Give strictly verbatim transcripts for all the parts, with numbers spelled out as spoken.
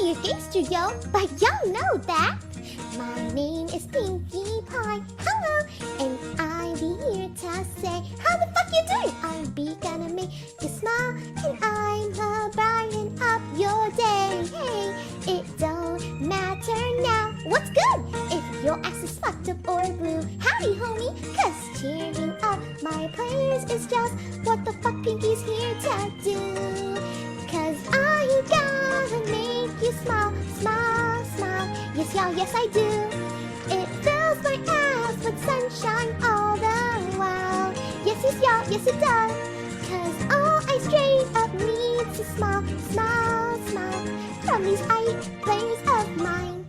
be a gangster, yo, but y'all know that. My name is Pinkie Pie, hello, and I be here to say, how the fuck you doing? I be gonna make you smile, and I'm a brighten up your day. Hey, it don't matter now, what's good? If your ass is fucked up or blue, howdy homie, cause cheering up my players is just what the fuck Pinkie's here to do. Cause I gotta make you smile, smile, smile. Yes, y'all, yes I do. It fills my ass with sunshine all the while. Yes, yes, y'all, yes it does. Cause all I straight up need to smile, smile, smile from these eight players of mine.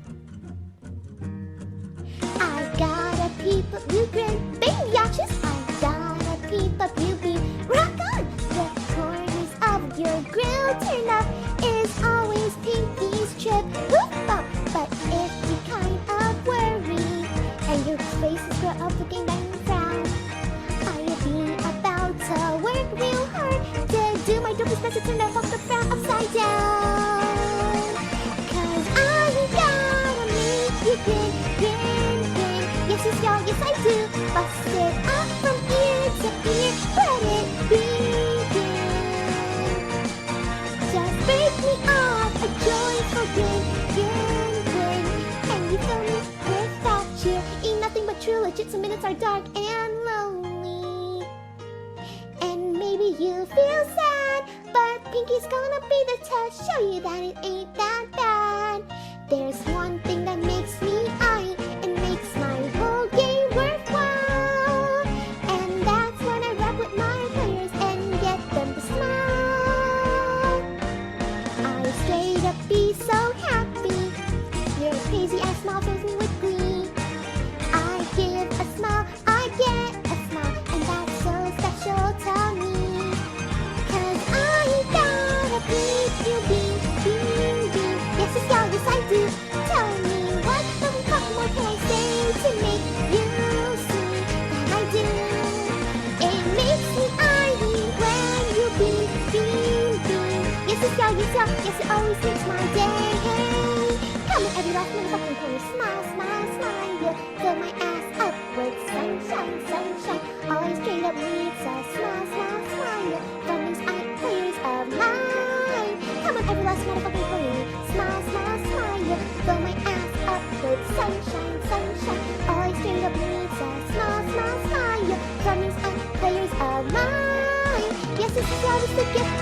I got a peep up you grin, baby yachts. I got a peep up you beam, rock on. The corners of your grill turn up is always Pinkie's trip. Whoop bump. But if you kind of worry and your faces grow up looking down and frown, I'll be about to work real hard to do my dopest best to turn that fuck the frown upside down. Cause I gotta make you grin, grin, grin. Yes, yes, y'all, yes I do. Bust it up from ear to ear, let it begin. Just break me off a joyful grin, grin. And you fill me with that cheer. Ain't nothing but true legit, some minutes are dark and lonely. And maybe you feel sad, but Pinkie's gonna be the test, show you that it ain't that bad. There's one thing that makes me I and makes my whole game worthwhile, and that's when I rap with my players and get them to smile. I straight up be so happy. Your crazy ass smile fills me with glee. I give a smile, I get a smile, and that's so special to me. Cause I gotta beat you, beat, beat, beat. Yes, yes, y'all, yes I do. Tell me what the fuck more can I say to make you see that I do. It makes me eye when you beat, beat, beat. Yes, yes, y'all, yes, y'all, yes, it always makes my day. Come on, every last motherfucking corner, smile, smile, smile. You fill my ass up with sunshine, sunshine. Always straight up needs a smile, smile, smile from these eight players of mine. Come on, every last motherfucking corner, smile, smile, smile. You fill my ass up with sunshine, sunshine. Always straight up needs a smile, smile, smile from these eight players of mine. Yes, this is how this to get